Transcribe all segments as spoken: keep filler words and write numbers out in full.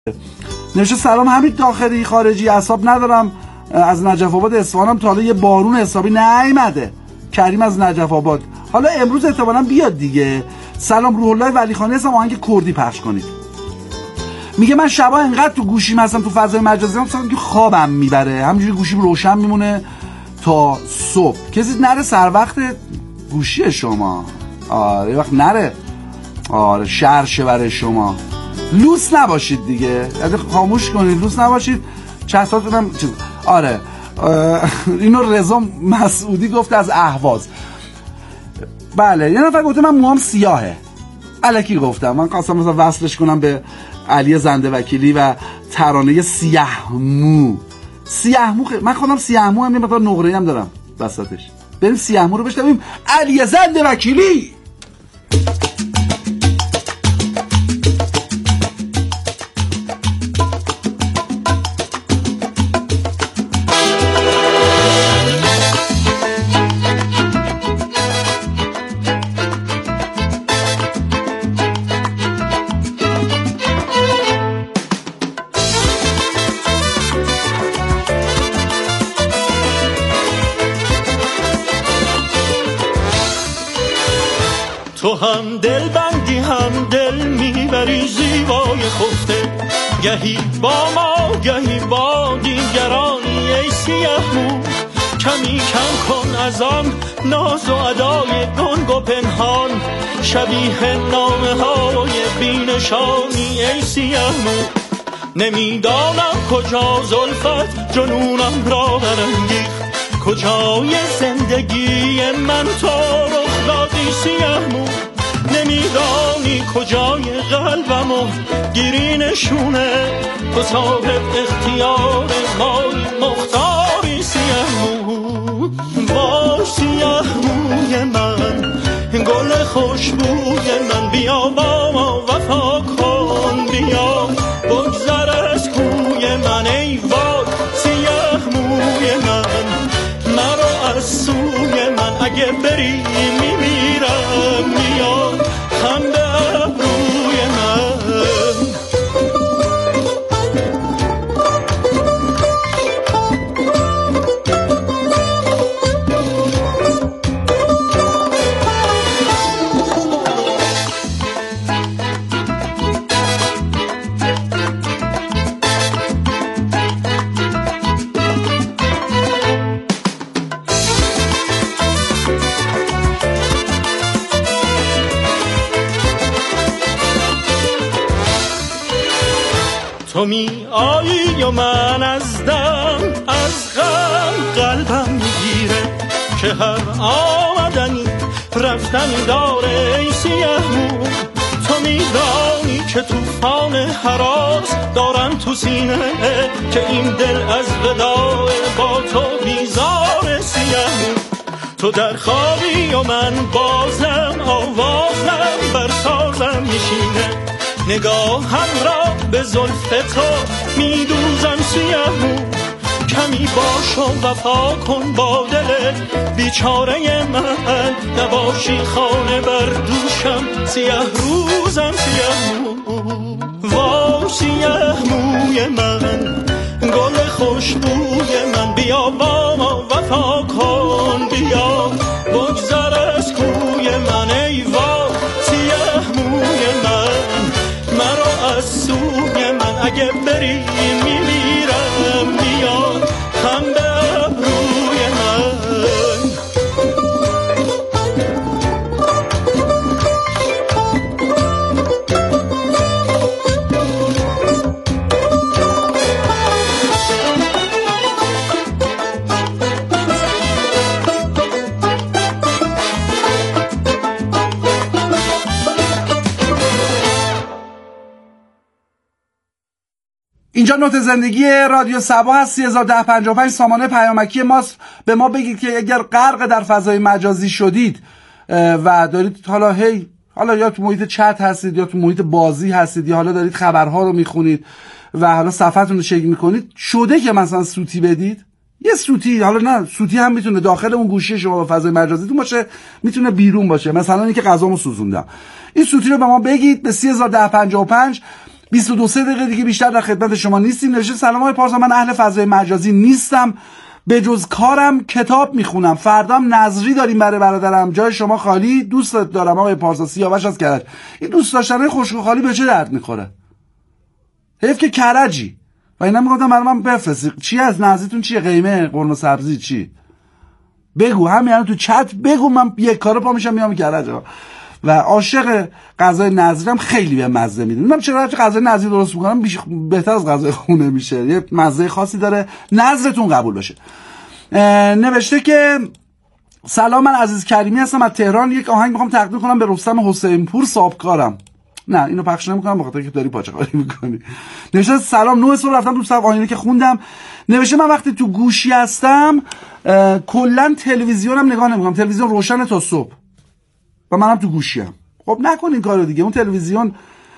نوشته سلام حمید داخلی خارجی، اعصاب ندارم از نجف آباد اصفهانم، تا حالا یه بارون حسابی نیومده. کریم از نجف آباد، حالا امروز احتمالاً بیاد دیگه. سلام روح الله ولیخانی هستم، آهنگ کردی پخش کنید. میگه من شبا انقدر تو گوشیم هستم، تو فضای مجازی هستم که خوابم میبره، همینجوری گوشیم روشن میمونه تا صبح. کسی نره سر وقت گوشی شما، آره وقت نره، آره شرشه برای شما. لوس نباشید دیگه، یعنی خاموش کنید، لوس نباشید. چتاتونم چیز آره اینو رضا مسعودی گفته از اهواز. بله یه نفر گفته من موهام سیاهه، الکی گفتم، من خواستم مثلا وصلش کنم به علی زنده وکیلی و ترانه سیاه مو. سیاه مو خ... من خودم سیاه مو هم یه مقدار نقره‌ای هم دارم وسطش. بریم سیاه مو رو بشنویم. علی زنده وکیلی. تو هم دل بندی هم دل میبری زیبای خفته، گهی با ما گهی با دیگرانی. ای سیاه مو کمی کم کن از آن ناز و ادای گنگ و پنهان، شبیه نامه های بینشانی. ای سیاه مو نمیدانم کجا زلفت جنونم را برانگیخت، کجای زندگی من تو رخ دادی سیاه مو. نمیدانی کجای قلبمو گیری نشونه، تو صاحب اختیار مای مختاری سیاه مو. با سیاه موی من گل خوشبوی من، بیا با ما وفا کن، بیا بگذر از کوی من. ای وای سیاه موی من، مرا از سوی من اگه بری میمیرم، بیا خم به ابروی من. تو می آیی و من از دم از غم قلبم میگیره، که هر آمدنی رفتنی داره. ای سیاه مو تو میدانی که توفان هراس دارم تو سینه، که این دل از وداع با تو بیزار. سیاه مو تو در خوابی و من بازم آوازم بر سازم میشینه، نگاهم را به زلف تو میدوزم سیاه مو. کمی باش و وفا کن با دل بیچاره من، نباشی خانه بر دوشم سیاه روزم سیاه مو. وا سیاه موی من گل خوشبوی من، بیا با ما وفا کن، بیا بگذر از کوی من. ای وا سیاه موی من، مرا از سوی من اگه بری میمیرم، بیا خم به ابروی من. اینجا نوت زندگی رادیو صبا هست. سه هزار و ده پنجاه و پنج سامانه پیامکی ماست. به ما بگید که اگر غرق در فضای مجازی شدید و دارید حالا هی حالا یا تو محیط چت هستید یا تو محیط بازی هستید یا حالا دارید خبرها رو میخونید و حالا صفحتون رو چک میکنید، شده که مثلا سوتی بدید؟ یه سوتی، حالا نه سوتی هم میتونه داخل اون گوشی شما و فضای مجازیتون باشه، میتونه بیرون باشه. مثلا اینکه غذامو سوزوندم، این سوتی رو به ما بگید به سه هزار و ده پنجاه و پنج. بیست و دو سه دقیقه دیگه بیشتر در خدمت شما نیستیم. نوشته سلام آقای پارسا، من اهل فضای مجازی نیستم، به جز کارم کتاب میخونم. فردام نظری داریم برای برادرم، جای شما خالی. دوست دارم آقای پارسا. سیاوش از کرج. این دوست داشتن خشک و خالی به چه درد میخوره؟ حیف که کرجی. و اینا میگفتم برای من بفرستی چی از نظریتون چیه، قیمه قرمه سبزی چی؟ بگو همین الان تو چت بگو، من یک کاره پا میشم میام کرج. و عاشق غذای نظریم، خیلی به مزه میدونم. من چرا غذای نظری درست میکنم بیش بهتر از غذای خونه میشه، یه مزه خاصی داره. نظرتون قبول بشه. نوشته که سلام، من عزیز کریمی هستم از تهران، یک آهنگ میخوام تقدیم کنم به رستم حسین پور صاحبکارم. نه اینو پخش نمیکنم بخاطر که داری پاچه کاری میکنی. نوشته سلام، نه صبح رفتم تو صف آینه که خوندم. نوشته من وقتی تو گوشی هستم کلا تلویزیونم نگاه نمیکنم، تلویزیون روشن تا صبح و منم تو گوشیم. خب نکن این کارو دیگه، اون تلویزیون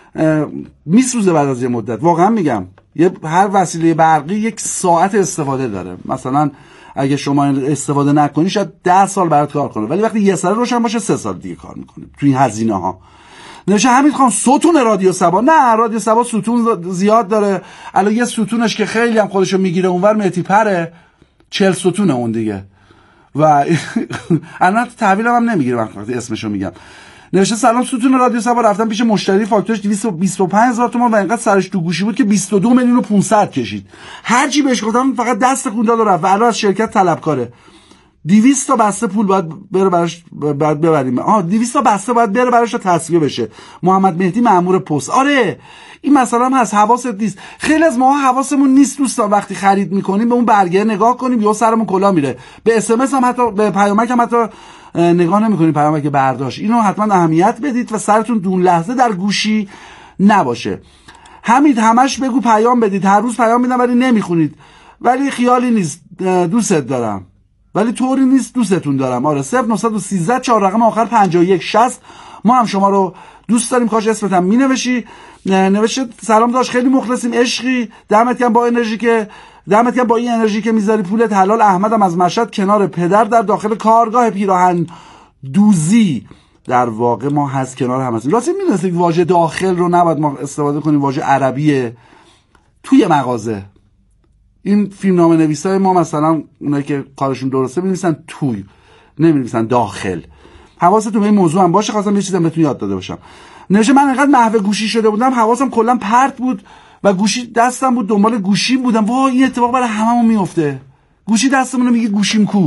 میسوزه بعد از یه مدت. واقعا میگم یه هر وسیله برقی یک ساعت استفاده داره. مثلا اگه شما استفاده نکنی شاید ده سال برات کار کنه، ولی وقتی یه سال روشن باشه سه سال دیگه کار میکنه. تو این هزینه ها نوشته حمید خان ستون رادیو سبا. نه رادیو سبا ستون زیاد داره. الان یه ستونش که خیلی هم خودشو میگیره اونور مهدی پره، چهل ستونه اون دیگه. و الان تحویلم هم نمیگیره وقتی اسمشو میگم. نوشته سلام، ستون رادیو سبا رفتم پیش مشتری، فاکتورش دویست و بیست و پنج هزار تومان و اینقدر سرش تو گوشی بود که بیست و دو میلیون و پانصد کشید. هر چی بهش گفتم فقط دست کون داد و رفت و الان از شرکت طلبکاره. دویست تا بسته پول باید بره براش، باید ببریم. آها دویست تا بسته باید بره براش تا تصفیه بشه. محمد مهدی مأمور پست. آره این مسئله هم هست، حواست نیست. خیلی از ما حواسمون نیست دوستان، وقتی خرید میکنیم به اون برگه نگاه کنیم یا سرمون کلا میره. به اس ام اس هم حتی به پیامک هم حتی نگاه نمیکنیم، پیامک برداشت. اینو حتما اهمیت بدید و سرتون دون لحظه در گوشی نباشه. حمید همش بگو پیام بدید، هر روز پیام میدم ولی نمیخونید. ولی خیالی نیست، دوستت دارم ولی طوری نیست دوستتون دارم. آره صفر نه یک سه چهار رقم آخر پنجاه و یک شصت. ما هم شما رو دوست داریم، کاش اسمت هم مینوشی. نوشته سلام داشت، خیلی مخلصیم، عشقی، دمت گرم با انرژی که دمت گرم با این انرژی که میذاری، پولت حلال. احمدم از مشهد، کنار پدر در داخل کارگاه پیراهن دوزی. در واقع ما هست کنار هم هستیم. راستی میدونستید واژه داخل رو نباید ما استفاده کنیم، واژه عربیه توی مغازه. این فیلمنامه نویسای ما مثلا اونایی که کارشون درسته می‌نویسن توی، نمی‌نویسن داخل. حواستون به این موضوع هم باشه، خواستم یه چیزی بهتون یاد داده باشم. نوشته من انقدر محو گوشی شده بودم حواسم کلا پرت بود و گوشی دستم بود، دنبال گوشیم بودم. وای این اتفاق برای هممون میفته، گوشی دستمون رو میگه گوشیم کو.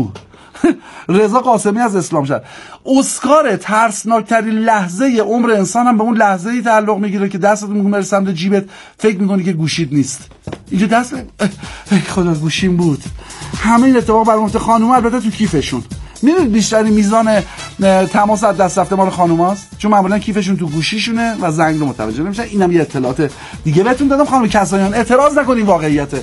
رضا قاسمی از اسلام شهر. اسکار ترسناکترین لحظه عمر انسان هم به اون لحظه‌ای تعلق میگیره که دستت میگه سمت جیبت، فکر میکنی که گوشیت نیست. اینجا دست ای خدا گوشیم بود. همه این اتفاق برای مفت خانوما، البته تو کیفشون. میدونید بیشترین میزان تماس از دست رفته مال خانوماست، چون معمولا کیفشون تو گوشیشونه و زنگ رو متوجه نمیشن. اینم یه اطلاعات دیگه بهتون دادم خانم کسایان، اعتراض نکنین، واقعیته.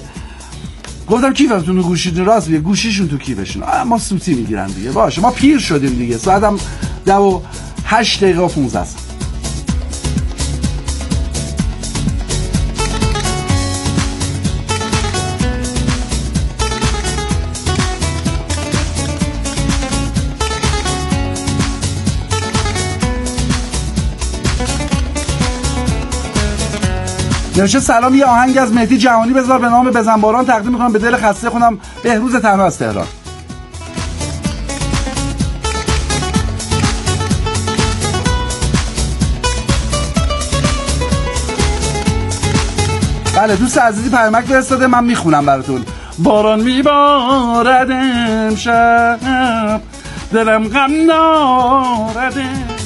گفتم کیفتون تو گوشیتون، راست میگه گوشیشون تو کیفشون. ما سوتی میگیرن دیگه، باشه ما پیر شدیم دیگه. ساعتم ده و هشت دقیقه و پونزده است. نوشته سلام، یه آهنگ از مهدی جهانی بذار به نام بزنباران تقدیم میکنم به دل خسته خونم بهروز تنها از تهران. بله دوست عزیزی پیامک فرستاده، من میخونم براتون. باران میبارد امشب، دلم غم دارد.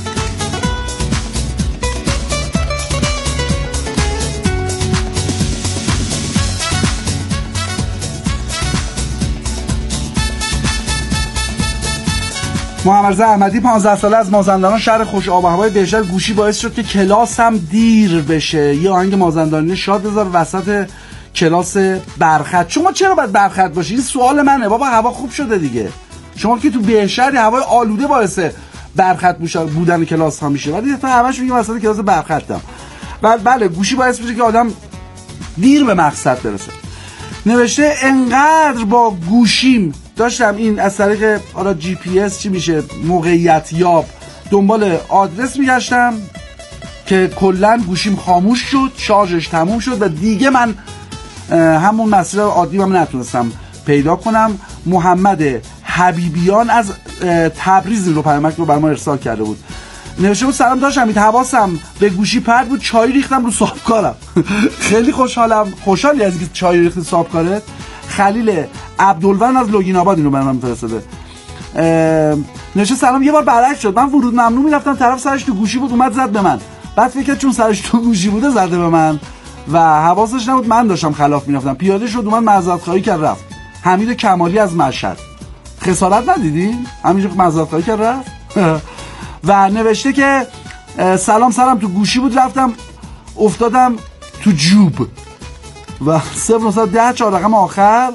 محمد احمدی پانزده ساله از مازندران، شهر خوش آب و هوای بهشهر. گوشی باعث شد که کلاسم دیر بشه. یه آهنگ مازندرانی شاد بذار وسط کلاس برخط. شما چرا باید برخط باشی؟ این سوال منه بابا، هوا خوب شده دیگه. شما که تو بهشهر هوای آلوده باعث برخط بودن کلاس ها میشه، ولی تا همش میگم وسط کلاس برخطم. بله بله گوشی باعث میشه که آدم دیر به مقصد برسه. نوشته انقدر با گوشیم داشتم این از طریق حالا جی پی اس چی میشه موقعیت یاب دنبال آدرس میگشتم که کلا گوشیم خاموش شد، شارژش تموم شد و دیگه من همون مسیر عادی هم نتونستم پیدا کنم. محمد حبیبیان از تبریز رو پیامک رو برام ارسال کرده بود، نوشته بود سلام داشت امید، حواسم به گوشی پرت بود، چای ریختم رو صابکارم. خیلی خوشحالم. خوشحالی از اینکه چای ریختی صابکارت. خلیل عبدالون از لوگین آباد اینو برام فرستاده. نوشته سلام، یه بار برعکس شد، من ورود ممنوع میرفتم، طرف سرش تو گوشی بود اومد زد به من، بعد فکر کرد چون سرش تو گوشی بوده زده به من و حواسش نبود من داشتم خلاف میرفتم. پیاده شد اومد معذرت خواهی کرد رفت. حمید کمالی از مشهد. خسارت ندیدین؟ همینجا معذرت خواهی کرد رفت. و نوشته که سلام سلام، تو گوشی بود رفتم افتادم تو جوب. و صفر نهصد ده چهار رقم آخر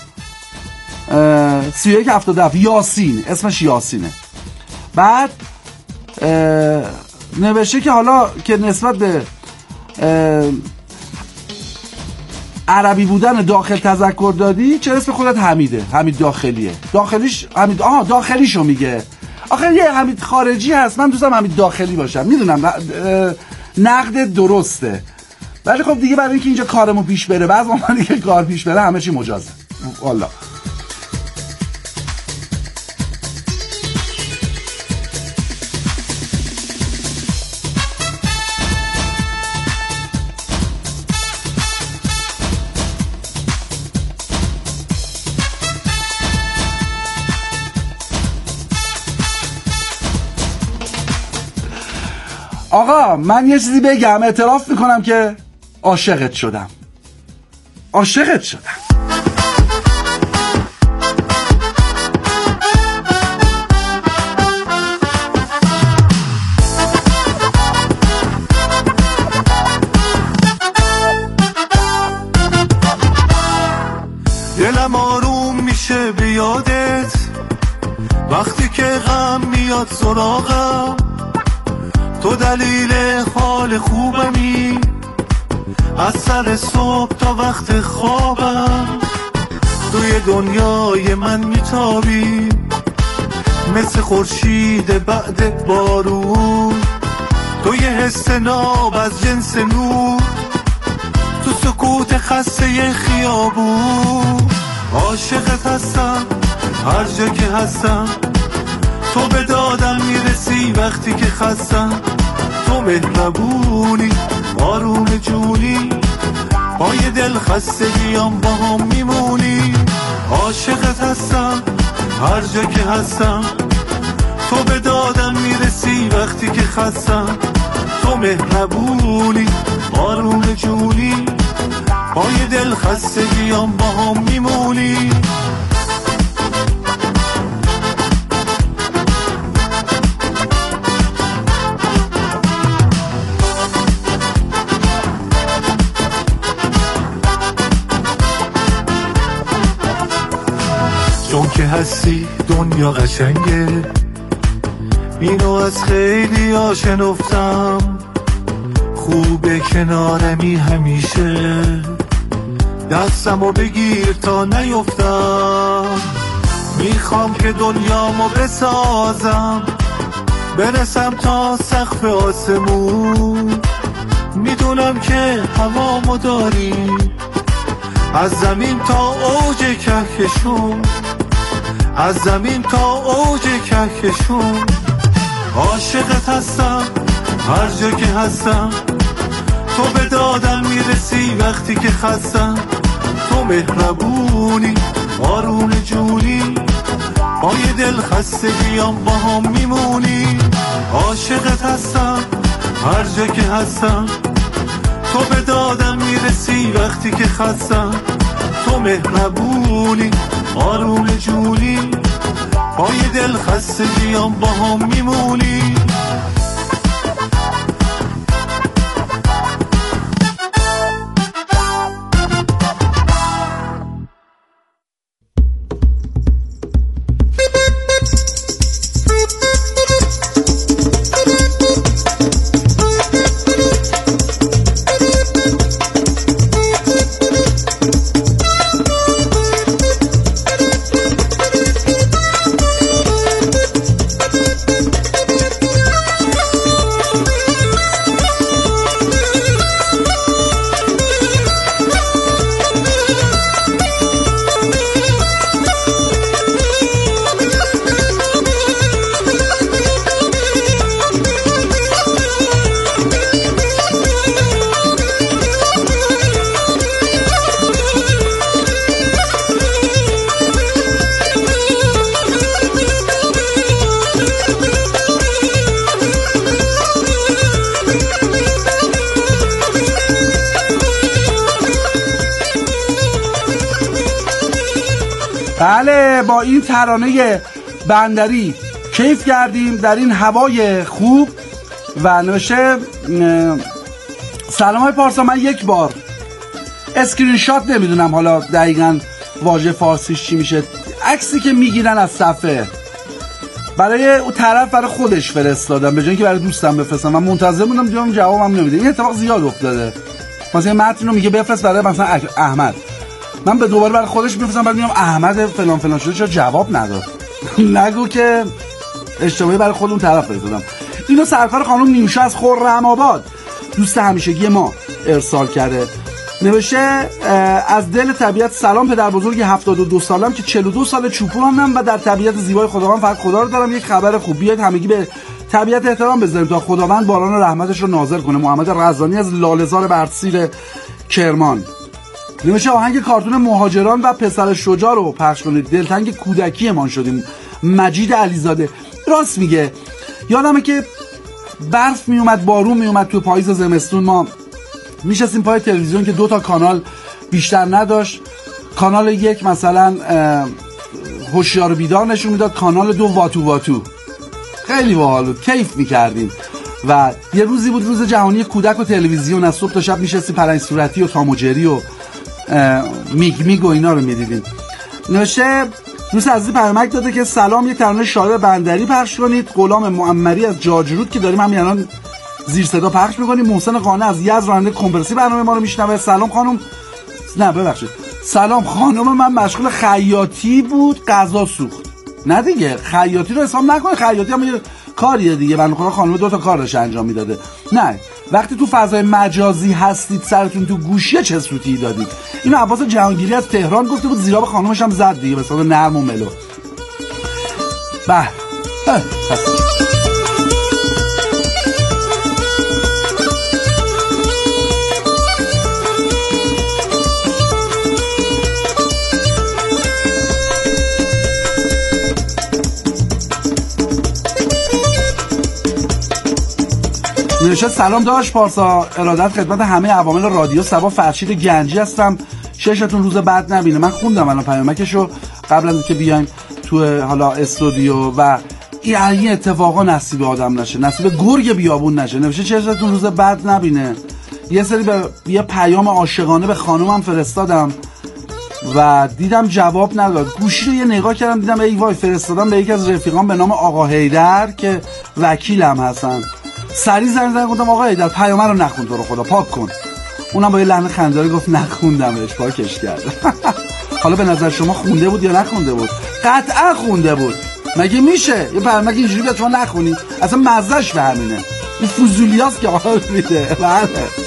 سی و یک هفتاد و هفت. یاسین، اسمش یاسینه. بعد نوشته که حالا که نسبت به عربی بودن داخل تذکر دادی، چه اسم خودت حمیده؟ حمید داخلیه. داخلیش حمید، آها داخلیشو میگه. آخه یه حمید خارجی هست، من دوستم حمید داخلی باشم. میدونم نقد درسته، ولی خب دیگه برای اینکه اینجا کارمون پیش بره، بعضی موقع دیگه کار پیش بره همه چی مجازه. والله آقا من یه چیزی بگم، اعتراف میکنم که عاشقت شدم. عاشقت شدم. دلم آروم میشه بیادت، وقتی که غم میاد سراغم، تو دلیل حال خوبمی، از سر صبح تا وقت خوابم، توی دنیای من میتابی مثل خورشید بعد بارون، تو یه حس ناب از جنس نور، تو سکوت خسته خیابون. عاشقت هستم هر جا که هستم، تو به دادم میرسی وقتی که خستم، تو مهربونی آروم جونی، با یه دل خستگیام با هم میمونی. عاشقت هستم هر جا که هستم، تو به دادم میرسی وقتی که خستم، تو مهربونی آروم جونی، با یه دل خستگیام با هم میمونی. چون که هستی دنیا قشنگه، اینو از خیلی ها شنفتم، خوبه کنارمی همیشه، دستمو بگیر تا نیفتم، میخوام که دنیامو بسازم، برسم تا سقف آسمون، میدونم که هوامو داری، از زمین تا اوج کهکشون، از زمین تا اوج کهکشون. عاشقت هستم هر جا که هستم، تو به دادم میرسی وقتی که خستم، تو مهربونی آروم جونی، با یه دل خستگیام با هم میمونی. عاشقت هستم هر جا که هستم، تو به دادم میرسی وقتی که خستم، تو مهربونی آروم جونی، با یه دل خستگیام با هم میمونی. بله با این ترانه بندری کیف کردیم در این هوای خوب. و نوشه سلام های پارسا، من یک بار اسکرین شات، نمیدونم حالا دقیقاً واژه فارسیش چی میشه، عکسی که میگیرن از صفحه برای اون طرف برای خودش فرستادم به جای اینکه برای دوستم بفرستم. من منتظر بودم دیدم جوابم نمیده. این اتفاق زیاد افتاده. مثلا متن رو میگه بفرست برای مثلا احمد، من به دوباره برای خودش میفرستم، بعد میگم احمد فلان فلان شده چرا جواب نداد. نگو که اشتباهی برای خود اون طرف فرستادم. اینو سرکار خانم نیوشا از خرم‌آباد دوست همیشگی ما ارسال کرده. نوشته از دل طبیعت سلام پدر بزرگ هفتاد و دو سالم که چهل و دو سال چوپونم و در طبیعت زیبای خداوند فقط خدا رو دارم. یک خبر خوب، بیاید همگی به طبیعت احترام بذاریم تا خداوند باران رحمتش رو نازل کنه. محمد رضوانی از لاله‌زار برسیر کرمان. نوشته آهنگ کارتون مهاجران و پسر شجاع رو پخش کنید، دلتنگ کودکیمان شدیم. مجید علیزاده. راست میگه، یادمه که برف میومد، بارون میومد تو پاییز و زمستون، ما میشستیم پای تلویزیون که دو تا کانال بیشتر نداشت. کانال یک مثلا هوشیار بیدار نشون میداد، کانال دو واتو واتو. خیلی باحال بود، کیف میکردیم. و یه روزی بود روز جهانی کودک و تلویزیون، از صبح تا شب میشستیم پرنج صورتی و تام و جری و میگ میگ و اینا رو میدیدیم. نوشته دوست عزیزی پیامک داده که سلام، یک ترانه شاعر بندری پخش کنید. غلام معمری از جاجرود که داریم همین الان زیر صدا پخش میکنیم. محسن قانع از یزد راننده کمپرسی برنامه ما رو میشنوه. سلام خانم، نه ببخشید، سلام خانم، من مشغول خیاطی بود غذا سوخت. نه دیگه خیاطی رو حساب نکنه، خیاطی هم یه کاریه دیگه. من خدا خانم دو تا کار داشت انجام میداده. نه وقتی تو فضای مجازی هستید سرتون تو گوشیه چه سوتی دادید. اینو عباس جهانگیری از تهران گفته بود، زیرا به خانومش هم زد دیگه، مثلا نرم و ملو. به نوشته سلام داشت پارسا، ارادت خدمت همه عوامل رادیو صبا، فرشید گنجی هستم. ششتون روز بعد نبینه. من خوندم الان پیامکشو قبل از اینکه بیایم تو حالا استودیو و این اتفاقا نصیب آدم نشه، نصیب گرگ بیابون نشه. نوشته ششتون روز بعد نبینه. یه سری به یه پیام عاشقانه به خانومم فرستادم و دیدم جواب نداد. گوشی رو یه نگاه کردم دیدم ای وای، فرستادم به یکی از رفیقام به نام آقا حیدر که وکیلم هستن. سری زنگ زدم گفتم آقا حیدر پیام رو نخون، تو رو خدا پاک کن. اونم با یه لحن خنده‌داری گفت نخوندمش، پاکش کرد. حالا به نظر شما خونده بود یا نخونده بود؟ قطعا خونده بود. مگه میشه یه پیامک اینجوری که شما نخونی؟ اصلا مزهش به همینه. این فضولیاست که حال میده. بله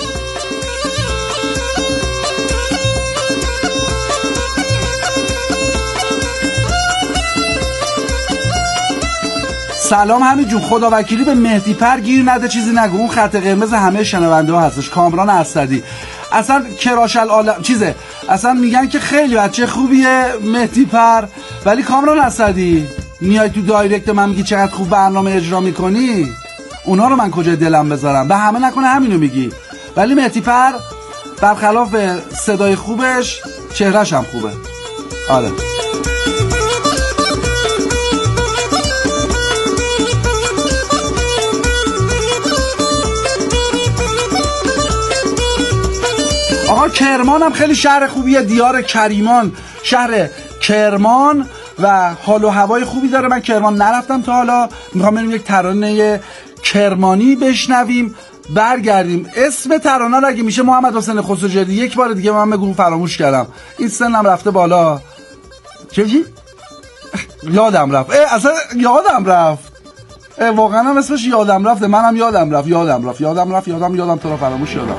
سلام همین جون، خدا وکیلی به مهدی پر گیر نده، چیزی نگو، اون خط قرمز همه شنونده ها هستش. کامران اسدی اصلا کراش العالم چیزه، اصلا میگن که خیلی بچه خوبیه مهدی پر، ولی کامران اسدی میای تو دایرکت من میگی چقدر خوب برنامه اجرا میکنی، اونا رو من کجای دلم بذارم؟ به همه نکنه همینو میگی، ولی مهدی پر برخلاف صدای خوبش چهرهش هم خوبه. آره آقا کرمان هم خیلی شهر خوبیه، دیار کریمان، شهر کرمان و حال و هوای خوبی داره. من کرمان نرفتم تا حالا، میخوام بریم یک ترانه کرمانی بشنویم برگردیم. اسم ترانه رو اگه میشه محمد حسین خسروجردی یک بار دیگه من بگم، فراموش کردم، این سنم رفته بالا. چه چی؟ یادم رفت، اه اصلا یادم رفت، واقعا هم اسمش یادم رفته، منم یادم رفت یادم رفت یادم رفت یادم یادم تو رو فراموش یادم.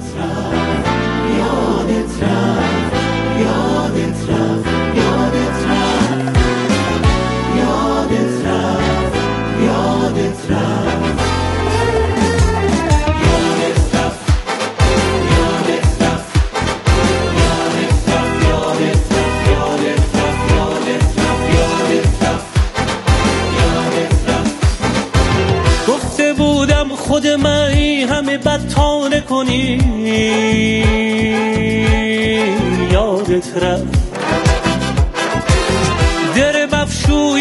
گفته بودم خود من همه بدتانه کنی، یادت رفت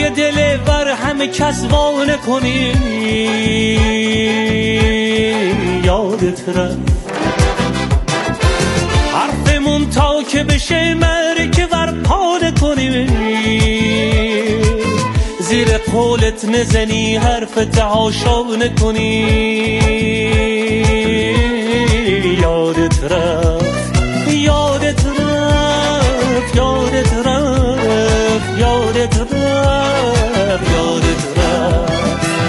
که دل بر همه کس وانه کنی یادت رفت حرفمون تا که بشه مره که ور پانه کنی زیر قولت نزنی حرف تهاشانه کنی یادت رفت یادت رفت یادت رفت یادت رفت یادت رفت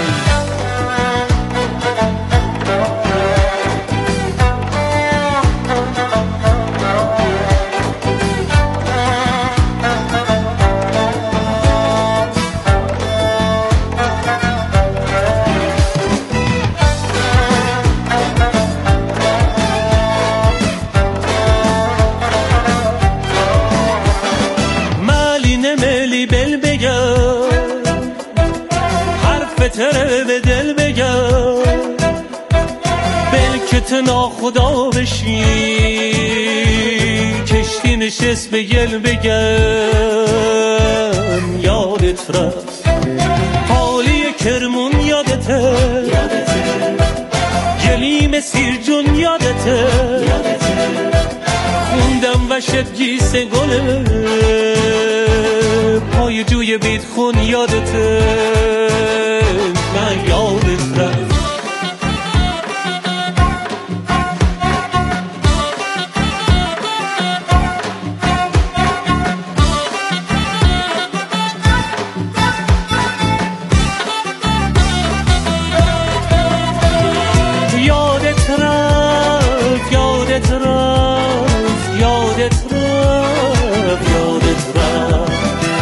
تره به دل بگم بلکت ناخدا بشی کشتی نشست به گل بگم یادت رفت حالی کرمون یادته گلیم سیر جون یادته خوندم وشت گیس گله پای جوی بیت خون یادته من یادت رفت یادت رفت یادت رفت یادت رفت یادت رفت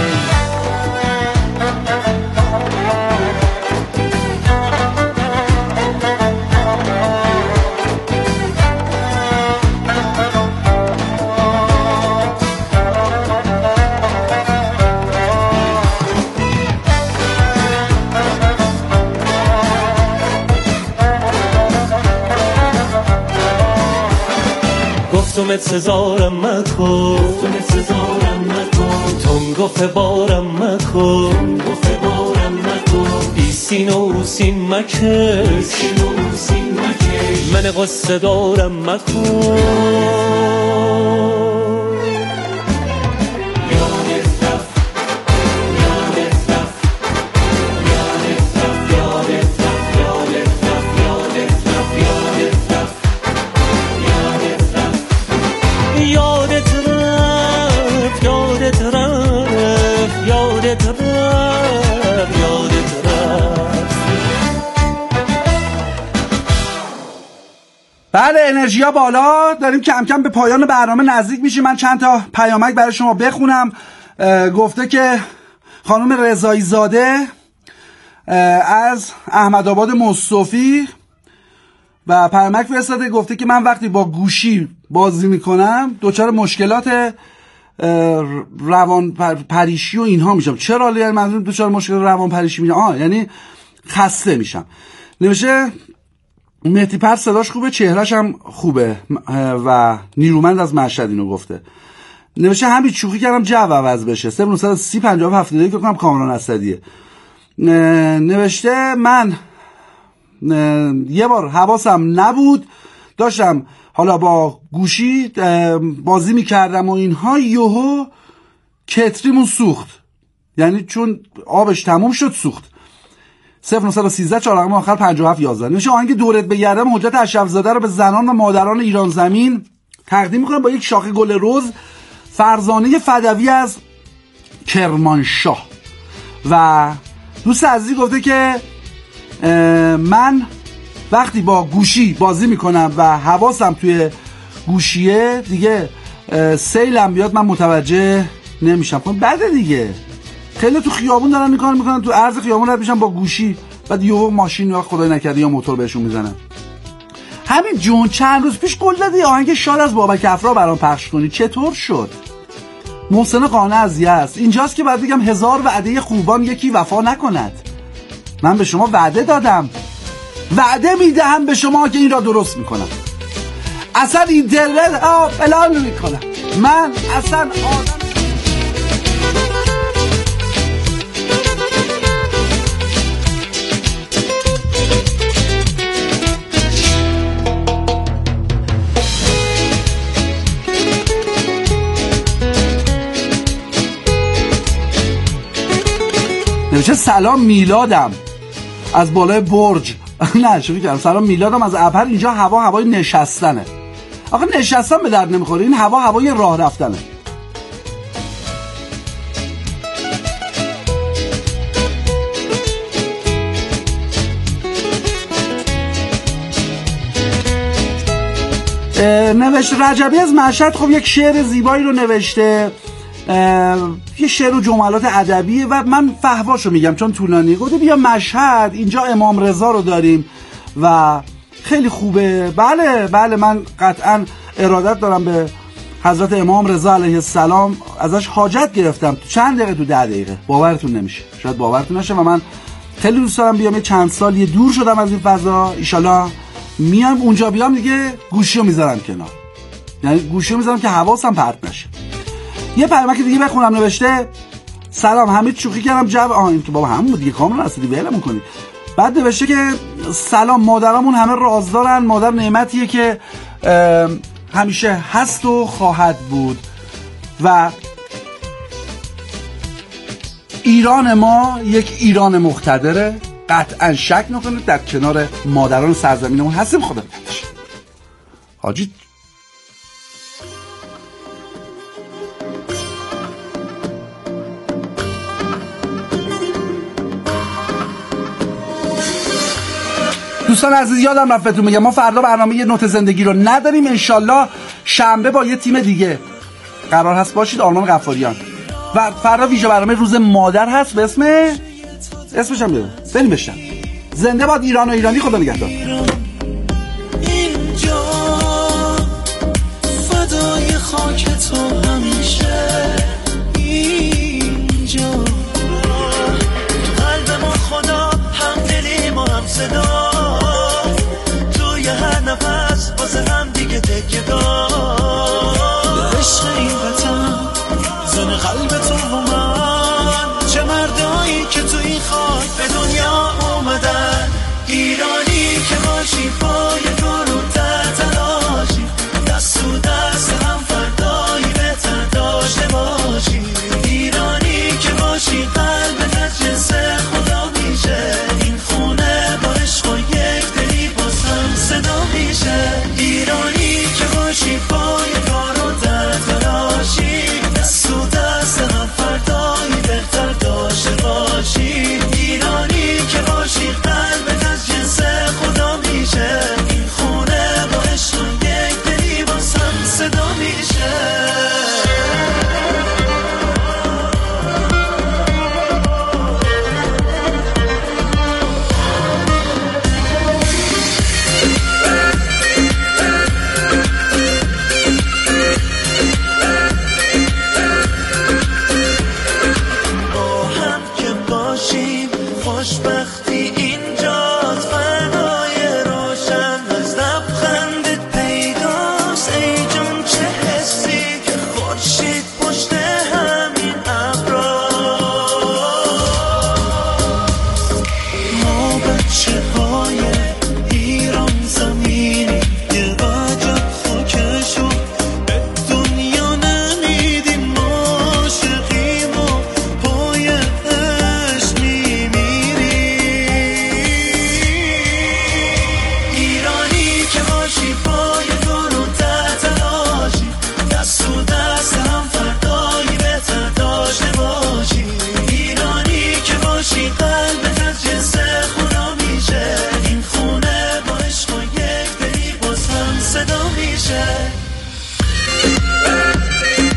گفتمت سزارم مکن گفتمت سزارم مکن تنگفه بارم مکن گفه بارم مکن بی سین و سین مکش سین و سین مکش من قصه دارم مکن بله انرژی ها بالا، داریم کم کم به پایان برنامه نزدیک میشیم. من چند تا پیامک برای شما بخونم. گفته که خانم رضایی زاده از احمدآباد مصطفی و پیامک فرستاده، گفته که من وقتی با گوشی بازی میکنم دچار مشکلات روان پریشی و اینها میشم. چرا؟ یعنی منظور دچار مشکل روان پریشی میشم؟ آه یعنی خسته میشم. نوشته مهدی پر صداش خوبه، چهرهش هم خوبه و نیرومند از مشهد اینو گفته. نوشته همین شوخی کردم جو عوض بشه. صفر نهصد و سی پنجاه و هفت که کنم کامران اسدیه. نوشته من یه بار حواسم نبود، داشتم حالا با گوشی بازی میکردم و اینها، یهو کتریمون سوخت، یعنی چون آبش تموم شد سوخت. صفر نهصد و سیزده چهار رقم آخر پنجاه و هفت یازده. نوشته آهنگ دورت بگردم حجت اشرف‌زاده رو به زنان و مادران ایران زمین تقدیم میکنم با یک شاخه گل رز. فرزانه فدوی از کرمانشاه. و دوست عزیزی گفته که من وقتی با گوشی بازی میکنم و حواسم توی گوشیه دیگه سیلم بیاد من متوجه نمیشم. خب بده دیگه، خیلی تو خیابون دارن این کار میکنن، تو عرض خیابون رد میشن با گوشی، بعد یهو ماشین یا خدای نکرده یا موتور بهشون میزنن. همین جون چند روز پیش قول دادی آهنگ شاد از بابک افرا برام پخش کنی، چطور شد؟ محسن قانع از یزد. اینجاست که بعد بگم هزار وعده خوبان یکی وفا نکند. من به شما وعده دادم، وعده میدهم به شما که این را درست میکنم. اصلا اینترنت ها فلان میکنم. من اصلا آدم نوشته سلام میلادم از بالای برج. نه شوخی کردم. سلام میلادم از ابهر. اینجا هوا هوای نشستنه. آخه نشستن به درد نمیخوره، این هوا هوای راه رفتنه. نوشته رجبی از مشهد. خب یک شعر زیبایی رو نوشته، یه شعر و جملات ادبیه و من فحواشو میگم چون طولانیه. گفته بیا مشهد، اینجا امام رضا رو داریم و خیلی خوبه. بله بله من قطعا ارادت دارم به حضرت امام رضا علیه السلام، ازش حاجت گرفتم تو چند دقیقه، تو ده دقیقه. باورتون نمیشه، شاید باورتون نشه و من خیلی دوست دارم بیام. یه چند سال یه دور شدم از این فضا، ایشالله میام اونجا بیام دیگه گوشیو میذارم کنار، یعنی گوشیو میذارم که حواسم پرت نشه. یه پیامک دیگه بخونم. نوشته سلام حمید شوخی کردم جو آه این که بابا همون دیگه کاملا رسیدی ولمون کنی. بعد نوشته که سلام مادرامون همه رازدارن، مادر نعمتیه که همیشه هست و خواهد بود و ایران ما یک ایران مقتدره، قطعا شک نکنید در کنار مادران سرزمینمون هستیم. خدا نگهدارش. حاجی دوستان عزیز یادم رفت بهتون میگم ما فردا برنامه یه نوت زندگی رو نداریم، انشالله شنبه با یه تیم دیگه قرار هست باشید، آرمان غفاریان. و فردا ویژه برنامه روز مادر هست به اسم اسمش هم بده بریم بشن. زنده باد ایران و ایرانی. خدا نگهدار.